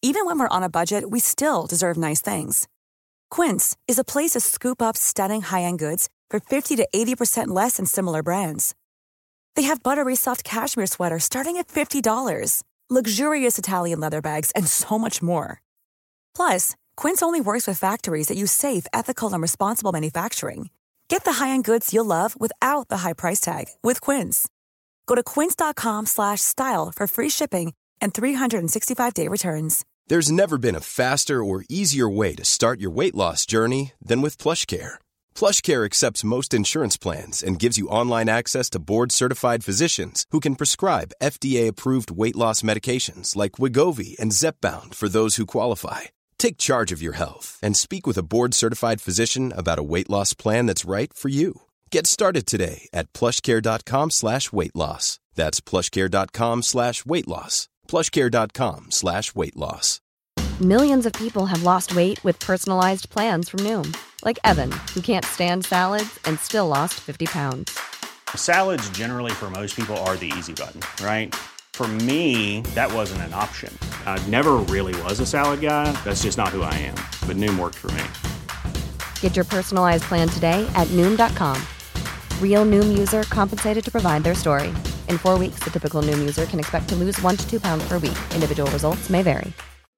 Even when we're on a budget, we still deserve nice things. Quince is a place to scoop up stunning high-end goods for 50 to 80% less than similar brands. They have buttery soft cashmere sweaters starting at $50, luxurious Italian leather bags, and so much more. Plus, Quince only works with factories that use safe, ethical, and responsible manufacturing. Get the high-end goods you'll love without the high price tag with Quince. Go to quince.com/style for free shipping and 365-day returns. There's never been a faster or easier way to start your weight loss journey than with PlushCare. PlushCare accepts most insurance plans and gives you online access to board-certified physicians who can prescribe FDA-approved weight loss medications like Wegovy and Zepbound for those who qualify. Take charge of your health and speak with a board-certified physician about a weight loss plan that's right for you. Get started today at plushcare.com/weight loss. That's plushcare.com/weight loss. plushcare.com/weight loss. Millions of people have lost weight with personalized plans from Noom. Like Evan, who can't stand salads and still lost 50 pounds. Salads generally for most people are the easy button, right? For me, that wasn't an option. I never really was a salad guy. That's just not who I am. But Noom worked for me. Get your personalized plan today at Noom.com. Real Noom user compensated to provide their story. In 4 weeks, the typical Noom user can expect to lose 1 to 2 pounds per week. Individual results may vary.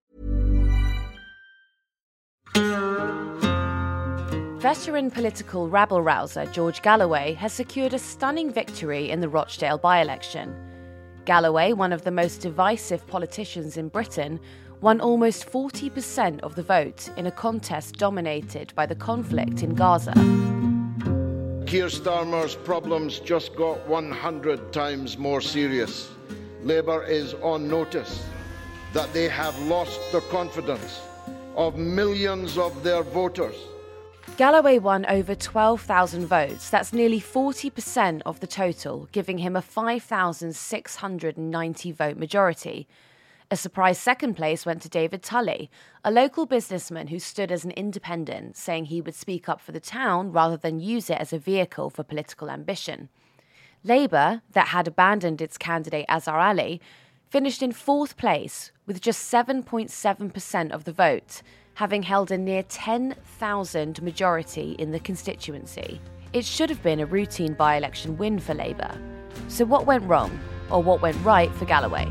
Veteran political rabble-rouser George Galloway has secured a stunning victory in the Rochdale by-election. Galloway, one of the most divisive politicians in Britain, won almost 40% of the vote in a contest dominated by the conflict in Gaza. Keir Starmer's problems just got 100 times more serious. Labour is on notice that they have lost the confidence of millions of their voters. Galloway won over 12,000 votes. That's nearly 40% of the total, giving him a 5,690 vote majority. A surprise second place went to David Tully, a local businessman who stood as an independent, saying he would speak up for the town rather than use it as a vehicle for political ambition. Labour, that had abandoned its candidate Azhar Ali, finished in fourth place with just 7.7% of the vote, having held a near 10,000 majority in the constituency. It should have been a routine by-election win for Labour. So what went wrong, or what went right for Galloway?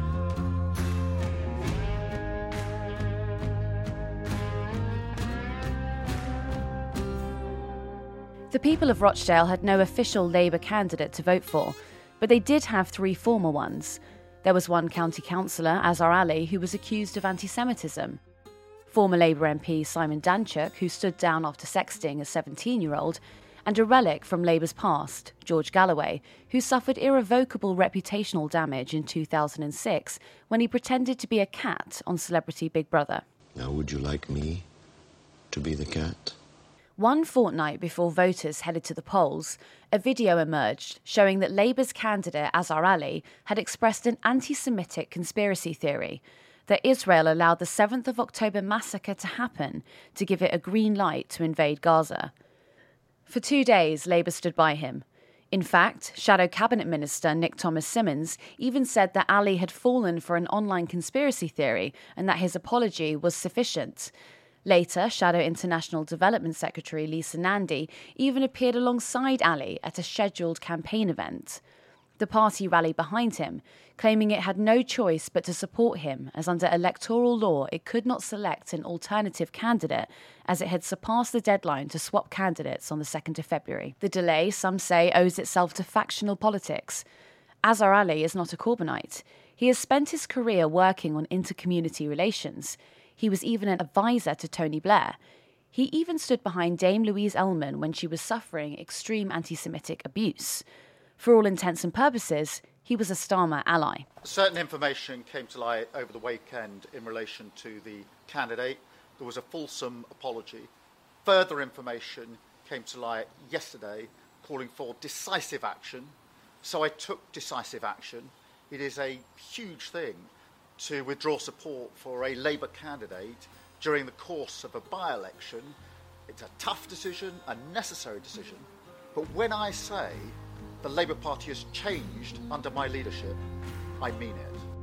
The people of Rochdale had no official Labour candidate to vote for, but they did have 3 former ones. There was one county councillor, Azhar Ali, who was accused of anti-Semitism. Former Labour MP Simon Danchuk, who stood down after sexting a 17-year-old, and a relic from Labour's past, George Galloway, who suffered irrevocable reputational damage in 2006 when he pretended to be a cat on Celebrity Big Brother. Now, would you like me to be the cat? One fortnight before voters headed to the polls, a video emerged showing that Labour's candidate Azhar Ali had expressed an anti-Semitic conspiracy theory that Israel allowed the 7th of October massacre to happen to give it a green light to invade Gaza. For 2 days, Labour stood by him. In fact, Shadow Cabinet Minister Nick Thomas-Symonds even said that Ali had fallen for an online conspiracy theory and that his apology was sufficient. Later, Shadow International Development Secretary Lisa Nandy even appeared alongside Ali at a scheduled campaign event. The party rallied behind him, claiming it had no choice but to support him, as under electoral law it could not select an alternative candidate, as it had surpassed the deadline to swap candidates on the 2nd of February. The delay, some say, owes itself to factional politics. Azhar Ali is not a Corbynite. He has spent his career working on inter-community relations. He was even an advisor to Tony Blair. He even stood behind Dame Louise Ellman when she was suffering extreme anti-Semitic abuse. For all intents and purposes, he was a Starmer ally. Certain information came to light over the weekend in relation to the candidate. There was a fulsome apology. Further information came to light yesterday calling for decisive action. So I took decisive action. It is a huge thing to withdraw support for a Labour candidate during the course of a by-election. It's a tough decision, a necessary decision. But when I say the Labour Party has changed under my leadership, I mean it.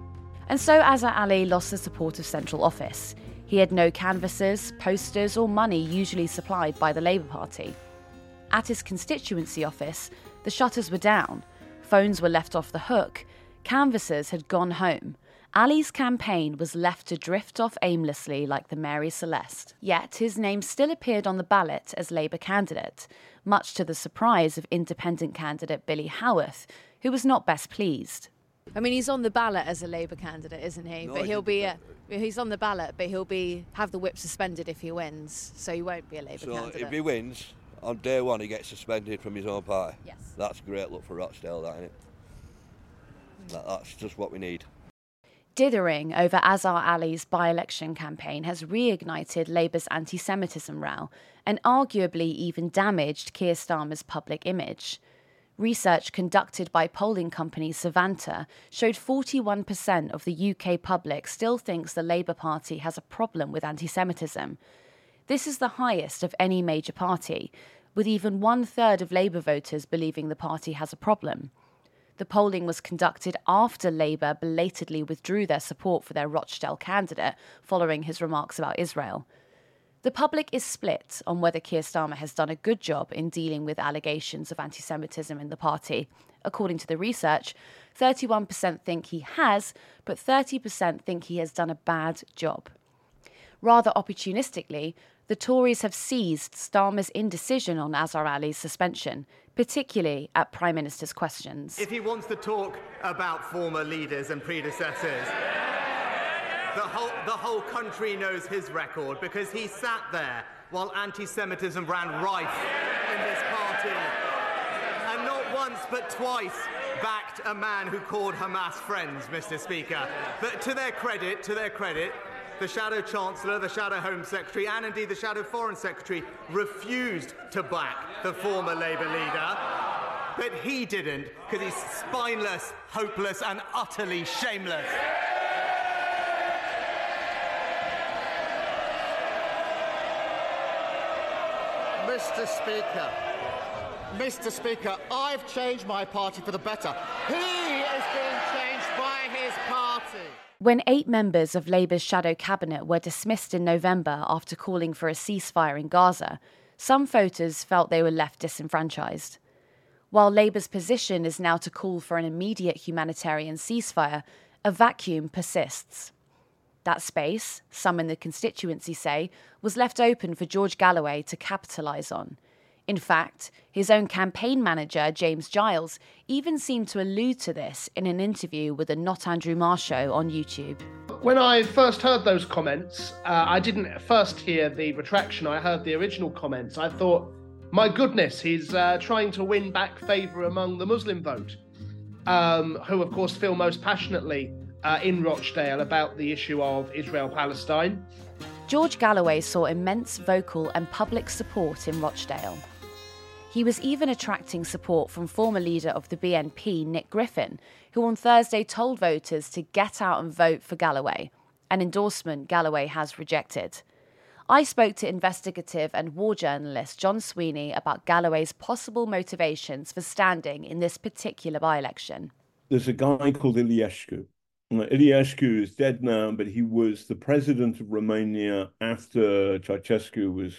And so Azhar Ali lost the support of central office. He had no canvassers, posters or money usually supplied by the Labour Party. At his constituency office, the shutters were down, phones were left off the hook, canvassers had gone home. Ali's campaign was left to drift off aimlessly like the Mary Celeste. Yet his name still appeared on the ballot as Labour candidate, much to the surprise of independent candidate Billy Howarth, who was not best pleased. I mean, he's on the ballot as a Labour candidate, isn't he? But he's on the ballot, but he'll have the whip suspended if he wins, so he won't be a Labour candidate. So if he wins, on day one he gets suspended from his own party. Yes. That's a great look for Rochdale, that, isn't it? That's just what we need. Dithering over Azhar Ali's by-election campaign has reignited Labour's anti-Semitism row and arguably even damaged Keir Starmer's public image. Research conducted by polling company Savanta showed 41% of the UK public still thinks the Labour Party has a problem with anti-Semitism. This is the highest of any major party, with even 1/3 of Labour voters believing the party has a problem. The polling was conducted after Labour belatedly withdrew their support for their Rochdale candidate following his remarks about Israel. The public is split on whether Keir Starmer has done a good job in dealing with allegations of anti-Semitism in the party. According to the research, 31% think he has, but 30% think he has done a bad job. Rather opportunistically, the Tories have seized Starmer's indecision on Azhar Ali's suspension, particularly at Prime Minister's questions. If he wants to talk about former leaders and predecessors, the whole country knows his record because he sat there while anti-Semitism ran rife in this party and not once but twice backed a man who called Hamas friends, Mr. Speaker. But to their credit, the Shadow Chancellor, the Shadow Home Secretary and indeed the Shadow Foreign Secretary refused to back the former Labour leader. But he didn't because he's spineless, hopeless and utterly shameless. Mr. Speaker, I've changed my party for the better. He is being changed by his party. When 8 members of Labour's shadow cabinet were dismissed in November after calling for a ceasefire in Gaza, some voters felt they were left disenfranchised. While Labour's position is now to call for an immediate humanitarian ceasefire, a vacuum persists. That space, some in the constituency say, was left open for George Galloway to capitalise on. In fact, his own campaign manager, James Giles, even seemed to allude to this in an interview with the Not Andrew Marr show on YouTube. When I first heard those comments, I didn't first hear the retraction, I heard the original comments. I thought, my goodness, he's trying to win back favour among the Muslim vote, who of course feel most passionately in Rochdale about the issue of Israel-Palestine. George Galloway saw immense vocal and public support in Rochdale. He was even attracting support from former leader of the BNP, Nick Griffin, who on Thursday told voters to get out and vote for Galloway, an endorsement Galloway has rejected. I spoke to investigative and war journalist John Sweeney about Galloway's possible motivations for standing in this particular by-election. There's a guy called Iliescu. Iliescu is dead now, but he was the president of Romania after Ceausescu was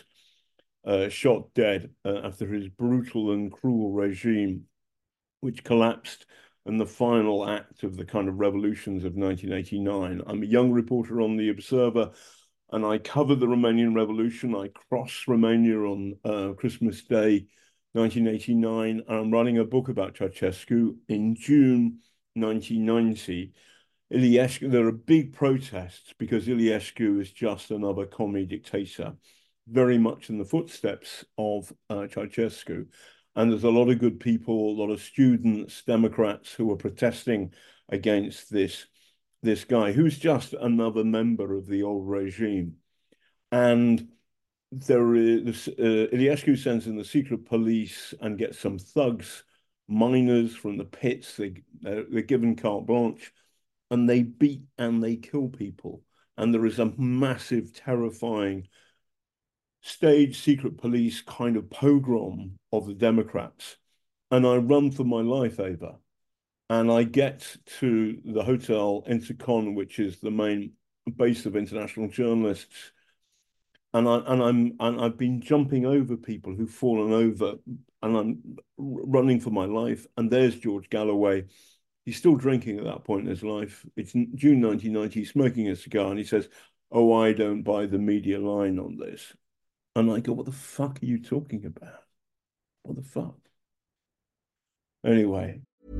shot dead after his brutal and cruel regime, which collapsed in the final act of the kind of revolutions of 1989. I'm a young reporter on The Observer, and I covered the Romanian Revolution. I crossed Romania on Christmas Day, 1989, and I'm writing a book about Ceausescu in June 1990. Iliescu, there are big protests because Iliescu is just another commie dictator, very much in the footsteps of Ceausescu. And there's a lot of good people, a lot of students, Democrats who are protesting against this guy who's just another member of the old regime. And there is Iliescu sends in the secret police and gets some thugs, miners from the pits. They're given carte blanche, and they beat and they kill people. And there is a massive, terrifying stage secret police kind of pogrom of the Democrats. And I run for my life, Ava. And I get to the Hotel Intercon, which is the main base of international journalists, and I've been jumping over people who've fallen over, and I'm running for my life. And there's George Galloway. He's still drinking at that point in his life. It's June 1990. He's smoking a cigar, and he says, "Oh, I don't buy the media line on this." And I go, "What the fuck are you talking about? What the fuck?" Anyway.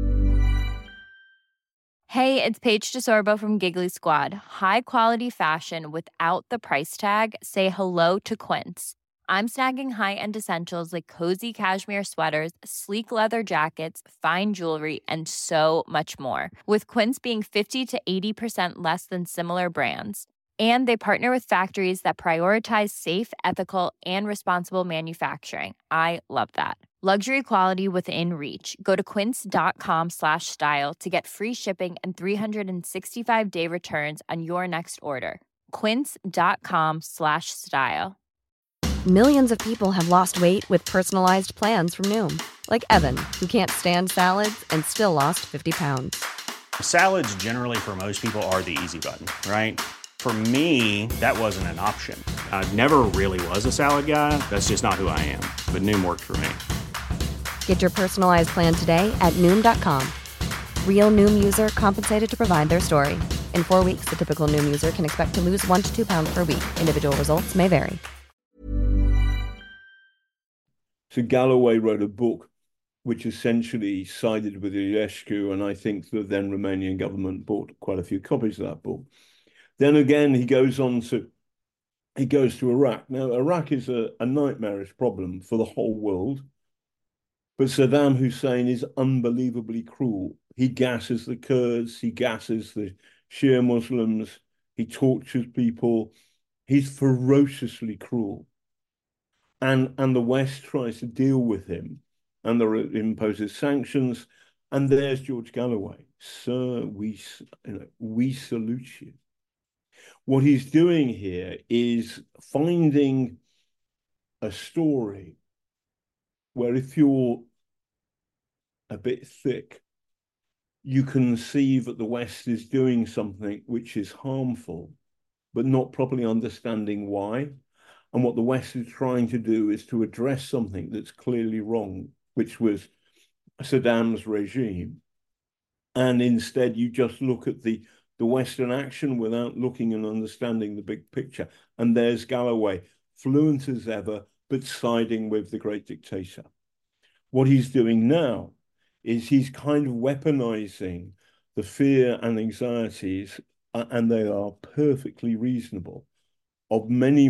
Hey, it's Paige DeSorbo from Giggly Squad. High quality fashion without the price tag. Say hello to Quince. I'm snagging high-end essentials like cozy cashmere sweaters, sleek leather jackets, fine jewelry, and so much more. With Quince being 50 to 80% less than similar brands. And they partner with factories that prioritize safe, ethical, and responsible manufacturing. I love that. Luxury quality within reach. Go to quince.com/style to get free shipping and 365-day returns on your next order. Quince.com/style. Millions of people have lost weight with personalized plans from Noom. Like Evan, who can't stand salads and still lost 50 pounds. Salads generally for most people are the easy button, right? For me, that wasn't an option. I never really was a salad guy. That's just not who I am. But Noom worked for me. Get your personalized plan today at Noom.com. Real Noom user compensated to provide their story. In 4 weeks, the typical Noom user can expect to lose 1 to 2 pounds per week. Individual results may vary. So Galloway wrote a book which essentially sided with Iliescu, and I think the then Romanian government bought quite a few copies of that book. Then again, he goes to Iraq. Now, Iraq is a nightmarish problem for the whole world, but Saddam Hussein is unbelievably cruel. He gasses the Kurds, he gasses the Shia Muslims, he tortures people. He's ferociously cruel. And the West tries to deal with him, and there imposes sanctions. And there's George Galloway. Sir, we salute you. What he's doing here is finding a story where if you're a bit thick, you can see that the West is doing something which is harmful, but not properly understanding why. And what the West is trying to do is to address something that's clearly wrong, which was Saddam's regime. And instead, you just look at the Western action without looking and understanding the big picture. And there's Galloway, fluent as ever, but siding with the great dictator. What he's doing now is he's kind of weaponizing the fear and anxieties, and they are perfectly reasonable, of many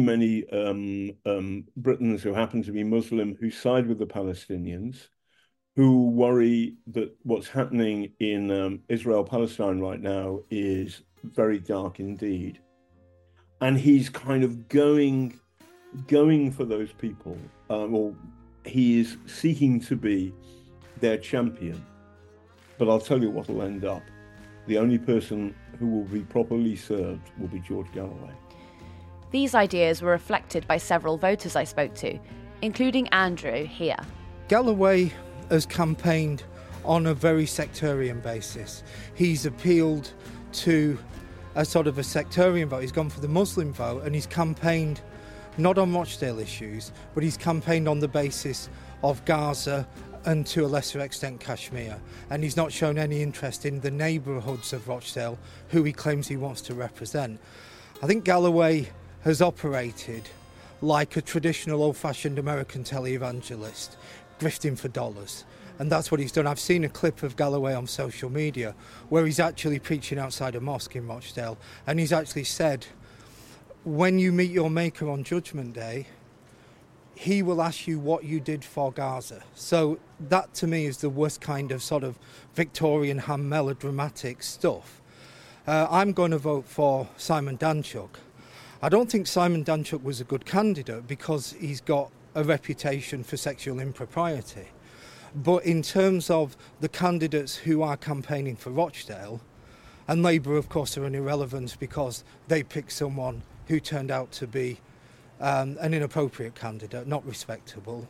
Britons who happen to be Muslim, who side with the Palestinians, who worry that what's happening in Israel-Palestine right now is very dark indeed. And he's kind of going for those people, or he is seeking to be their champion. But I'll tell you what will end up. The only person who will be properly served will be George Galloway. These ideas were reflected by several voters I spoke to, including Andrew here. Galloway has campaigned on a very sectarian basis. He's appealed to a sort of a sectarian vote. He's gone for the Muslim vote, and he's campaigned not on Rochdale issues, but he's campaigned on the basis of Gaza and to a lesser extent Kashmir. And he's not shown any interest in the neighbourhoods of Rochdale, who he claims he wants to represent. I think Galloway has operated like a traditional old-fashioned American televangelist, grifting for dollars. And that's what he's done. I've seen a clip of Galloway on social media where he's actually preaching outside a mosque in Rochdale, and he's actually said, when you meet your maker on Judgment Day, he will ask you what you did for Gaza. So that to me is the worst kind of sort of Victorian ham melodramatic stuff. I'm going to vote for Simon Danczuk. I don't think Simon Danczuk was a good candidate because he's got a reputation for sexual impropriety. But in terms of the candidates who are campaigning for Rochdale, and Labour, of course, are an irrelevance because they picked someone who turned out to be an inappropriate candidate, not respectable.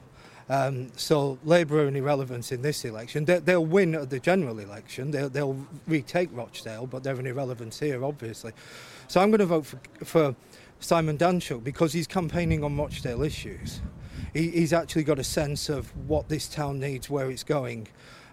So Labour are an irrelevance in this election. They'll win at the general election. They'll retake Rochdale, but they're an irrelevance here, obviously. So I'm going to vote for Simon Danczuk because he's campaigning on Rochdale issues. He's actually got a sense of what this town needs, where it's going.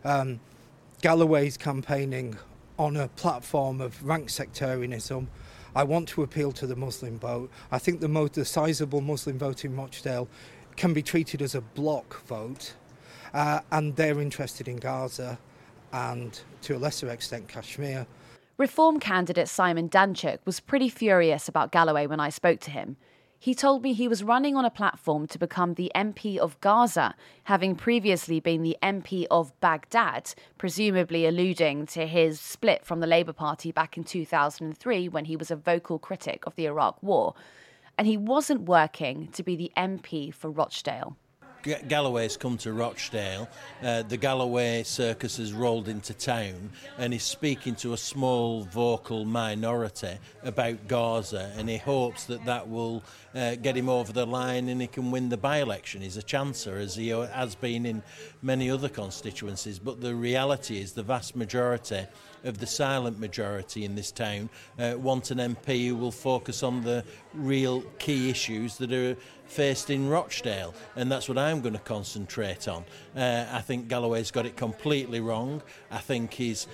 Galloway's campaigning on a platform of rank sectarianism. I want to appeal to the Muslim vote. I think the sizeable Muslim vote in Rochdale can be treated as a block vote, and they're interested in Gaza and, to a lesser extent, Kashmir. Reform candidate Simon Danczuk was pretty furious about Galloway when I spoke to him. He told me he was running on a platform to become the MP of Gaza, having previously been the MP of Baghdad, presumably alluding to his split from the Labour Party back in 2003 when he was a vocal critic of the Iraq War. And he wasn't working to be the MP for Rochdale. Galloway's come to Rochdale, the Galloway circus has rolled into town and he's speaking to a small vocal minority about Gaza, and he hopes that will get him over the line and he can win the by-election. He's a chancer, as he has been in many other constituencies, but the reality is the vast majority of the silent majority in this town want an MP who will focus on the real key issues that are faced in Rochdale, and that's what I'm going to concentrate on. I think Galloway's got it completely wrong. I think he's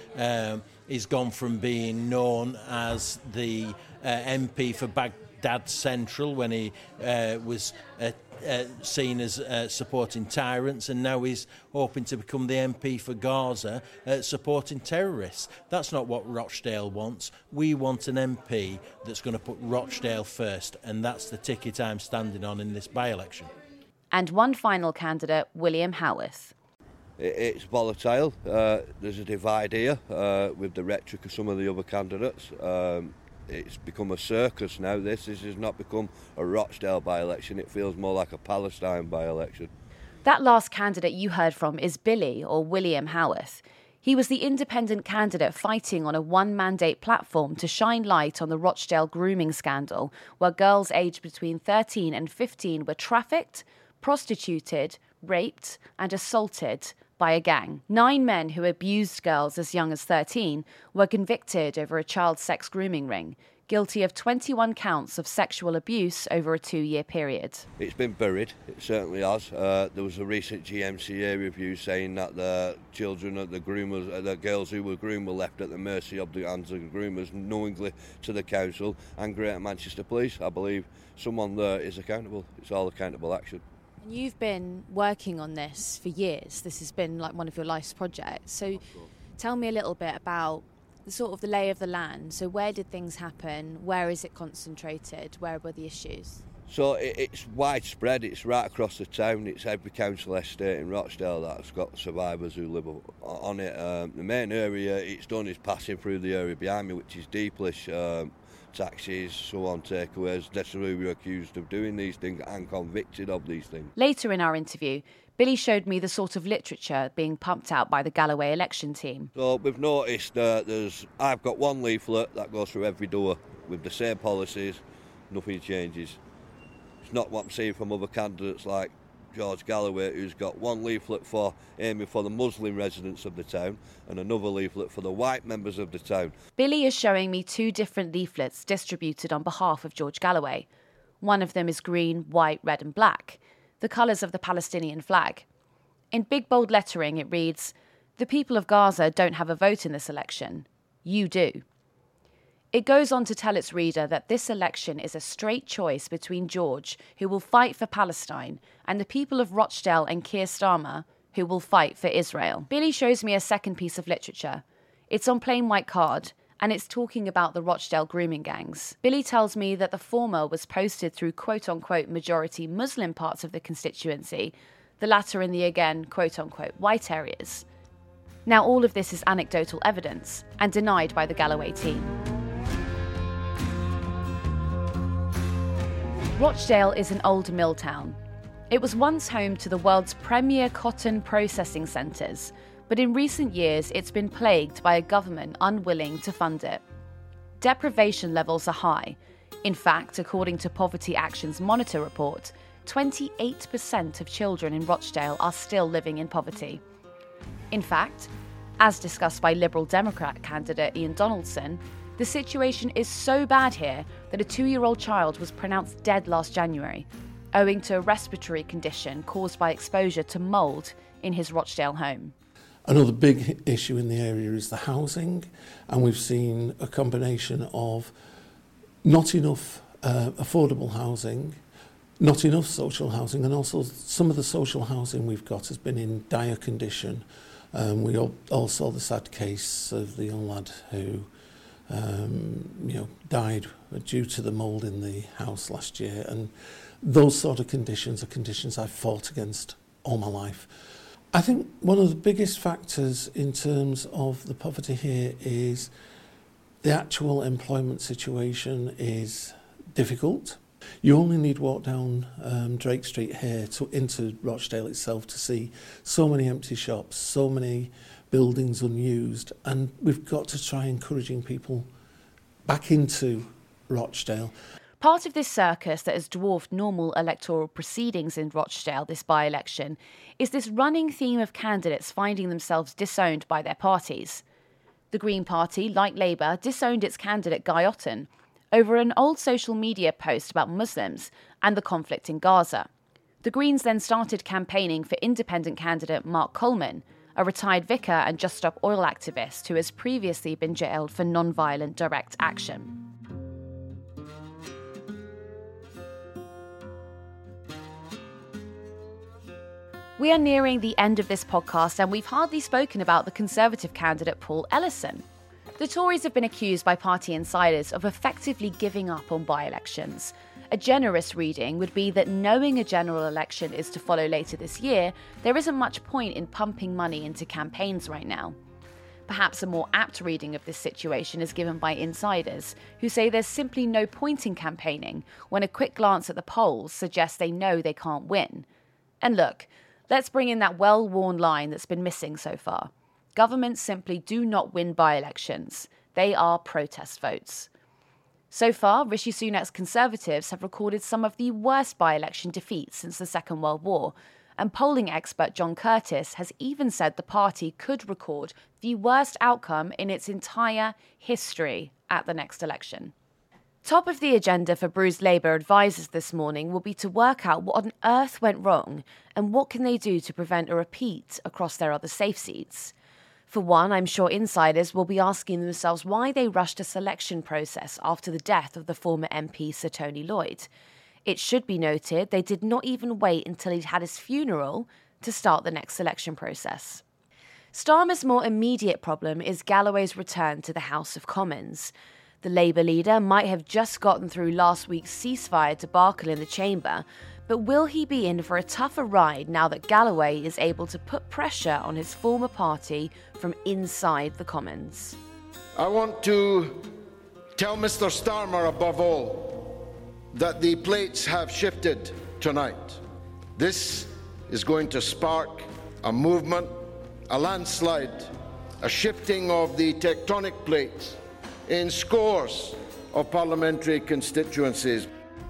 gone from being known as the MP for Baghdad Central when he was seen as supporting tyrants, and now he's hoping to become the MP for Gaza supporting terrorists. That's not what Rochdale wants. We want an MP that's going to put Rochdale first, and that's the ticket I'm standing on in this by-election. And one final candidate, William Howarth. It's volatile. There's a divide here with the rhetoric of some of the other candidates. It's become a circus now. This has not become a Rochdale by-election. It feels more like a Palestine by-election. That last candidate you heard from is Billy, or William Howarth. He was the independent candidate fighting on a one-mandate platform to shine light on the Rochdale grooming scandal, where girls aged between 13 and 15 were trafficked, prostituted, raped and assaulted by a gang. 9 men who abused girls as young as 13 were convicted over a child sex grooming ring, guilty of 21 counts of sexual abuse over a 2-year period. It's been buried, it certainly has. There was a recent GMCA review saying that the children of the groomers, the girls who were groomed, were left at the mercy of the hands of the groomers knowingly to the council and Greater Manchester Police. I believe someone there is accountable. It's all accountable action. You've been working on this for years. This has been like one of your life's projects. So tell me a little bit about the sort of the lay of the land. So where did things happen? Where is it concentrated? Where were the issues? So it's widespread. It's right across the town. It's every council estate in Rochdale that's got survivors who live on it. The main area it's done is passing through the area behind me, which is Deeplish. Taxis, so on, takeaways. That's who we were accused of doing these things and convicted of these things. Later in our interview, Billy showed me the sort of literature being pumped out by the Galloway election team. So we've noticed I've got one leaflet that goes through every door with the same policies, nothing changes. It's not what I'm seeing from other candidates like George Galloway, who's got one leaflet for aiming for the Muslim residents of the town and another leaflet for the white members of the town. Billy is showing me 2 different leaflets distributed on behalf of George Galloway. One of them is green, white, red and black, the colours of the Palestinian flag. In big bold lettering it reads, "The people of Gaza don't have a vote in this election. You do." It goes on to tell its reader that this election is a straight choice between George, who will fight for Palestine, and the people of Rochdale and Keir Starmer, who will fight for Israel. Billy shows me a second piece of literature. It's on plain white card, and it's talking about the Rochdale grooming gangs. Billy tells me that the former was posted through quote-unquote majority Muslim parts of the constituency, the latter in the again quote-unquote white areas. Now all of this is anecdotal evidence, and denied by the Galloway team. Rochdale is an old mill town. It was once home to the world's premier cotton processing centres, but in recent years it's been plagued by a government unwilling to fund it. Deprivation levels are high. In fact, according to Poverty Action's Monitor report, 28% of children in Rochdale are still living in poverty. In fact, as discussed by Liberal Democrat candidate Ian Donaldson, the situation is so bad here that a 2-year-old child was pronounced dead last January, owing to a respiratory condition caused by exposure to mould in his Rochdale home. Another big issue in the area is the housing, and we've seen a combination of not enough affordable housing, not enough social housing, and also some of the social housing we've got has been in dire condition. We all saw the sad case of the young lad who died due to the mould in the house last year, and those sort of conditions are conditions I've fought against all my life. I think one of the biggest factors in terms of the poverty here is the actual employment situation is difficult. You only need walk down Drake Street here into Rochdale itself to see so many empty shops, so many buildings unused, and we've got to try encouraging people back into Rochdale. Part of this circus that has dwarfed normal electoral proceedings in Rochdale this by-election is this running theme of candidates finding themselves disowned by their parties. The Green Party, like Labour, disowned its candidate Guy Otten over an old social media post about Muslims and the conflict in Gaza. The Greens then started campaigning for independent candidate Mark Coleman, a retired vicar and Just Stop Oil activist who has previously been jailed for non-violent direct action. We are nearing the end of this podcast and we've hardly spoken about the Conservative candidate Paul Ellison. The Tories have been accused by party insiders of effectively giving up on by-elections. A generous reading would be that knowing a general election is to follow later this year, there isn't much point in pumping money into campaigns right now. Perhaps a more apt reading of this situation is given by insiders, who say there's simply no point in campaigning when a quick glance at the polls suggests they know they can't win. And look, let's bring in that well-worn line that's been missing so far. Governments simply do not win by-elections. They are protest votes. So far, Rishi Sunak's Conservatives have recorded some of the worst by-election defeats since the Second World War, and polling expert John Curtis has even said the party could record the worst outcome in its entire history at the next election. Top of the agenda for bruised Labour advisers this morning will be to work out what on earth went wrong and what can they do to prevent a repeat across their other safe seats. For one, I'm sure insiders will be asking themselves why they rushed a selection process after the death of the former MP Sir Tony Lloyd. It should be noted they did not even wait until he'd had his funeral to start the next selection process. Starmer's more immediate problem is Galloway's return to the House of Commons. The Labour leader might have just gotten through last week's ceasefire debacle in the chamber, but will he be in for a tougher ride now that Galloway is able to put pressure on his former party from inside the Commons? I want to tell Mr. Starmer above all that the plates have shifted tonight. This is going to spark a movement, a landslide, a shifting of the tectonic plates in scores of parliamentary constituencies.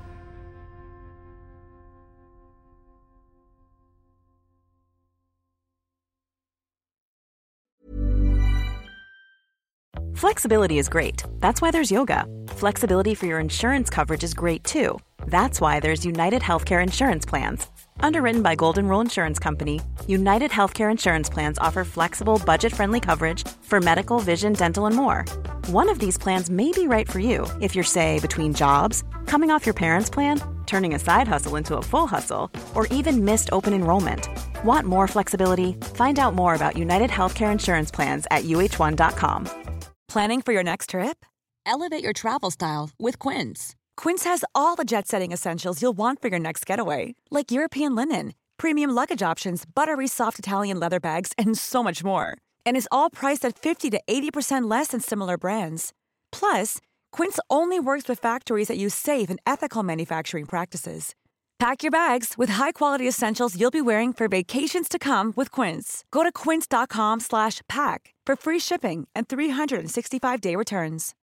Flexibility is great. That's why there's yoga. Flexibility for your insurance coverage is great too. That's why there's United Healthcare Insurance Plans. Underwritten by Golden Rule Insurance Company, United Healthcare Insurance Plans offer flexible, budget-friendly coverage for medical, vision, dental, and more. One of these plans may be right for you if you're, say, between jobs, coming off your parents' plan, turning a side hustle into a full hustle, or even missed open enrollment. Want more flexibility? Find out more about United Healthcare Insurance Plans at uh1.com. Planning for your next trip? Elevate your travel style with Quince. Quince has all the jet-setting essentials you'll want for your next getaway, like European linen, premium luggage options, buttery soft Italian leather bags, and so much more. And is all priced at 50 to 80% less than similar brands. Plus, Quince only works with factories that use safe and ethical manufacturing practices. Pack your bags with high-quality essentials you'll be wearing for vacations to come with Quince. Go to quince.com/pack for free shipping and 365-day returns.